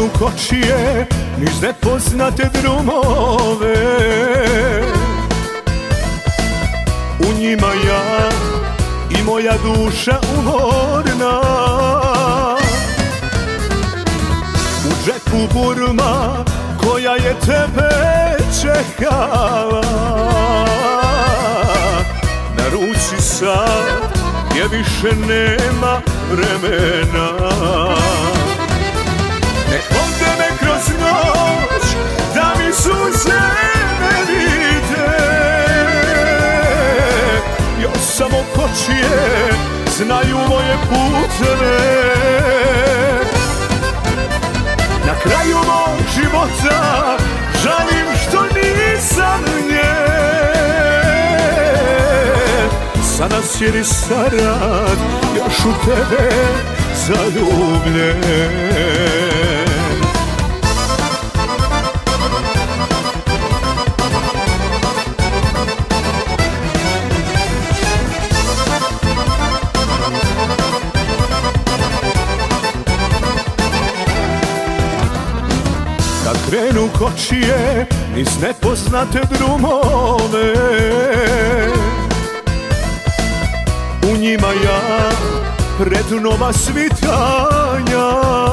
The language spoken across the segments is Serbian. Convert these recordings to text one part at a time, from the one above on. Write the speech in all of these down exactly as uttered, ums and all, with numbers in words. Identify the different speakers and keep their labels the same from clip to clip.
Speaker 1: krenu kočije niz nepoznate drumove. U njima ja i moja duša umorna, u džepu burma koja je tebe čekala. Na ruci sad gdje više nema vremena. Nek vode me kroz noć da mi suze ne vide. Još samo kočije znaju moje puteve. Na kraju mog života žalim što nisam nje. Sa nas je ni starad još u tebe zaljubljen. Kad krenu kočije niz nepoznate drumove, u njima ja pred nova svitanja.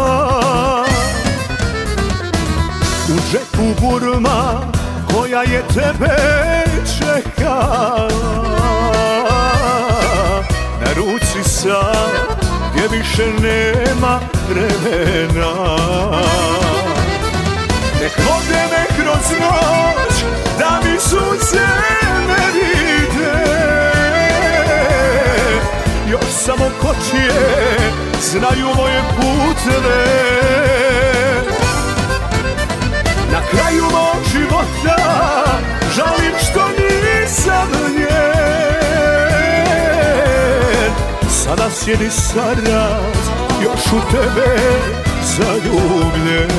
Speaker 1: U džepu burma koja je tebe čekala. Na ruci sad gdje više nema vremena. Nek vode me kroz noć da mi suze ne vide. Još samo kočije znaju moje puteve. Na kraju mog života žalim što nisam njen. Sada sjedi starac još u tebe zaljubljen.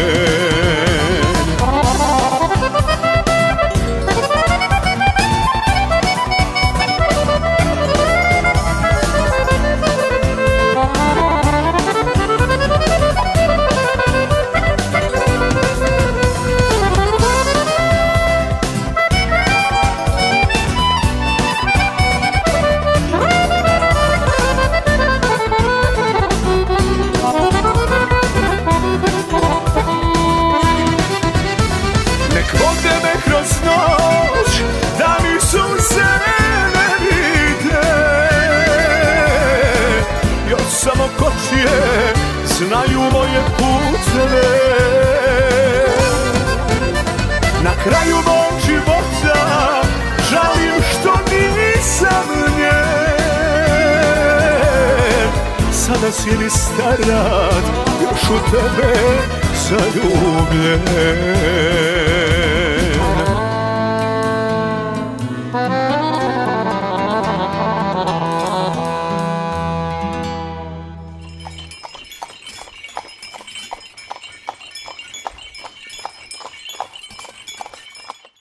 Speaker 1: Samo kočije znaju moje puteve. Na kraju mog života žalim što nisam njen. Sada sjedi starad još u tebe zaljubljen.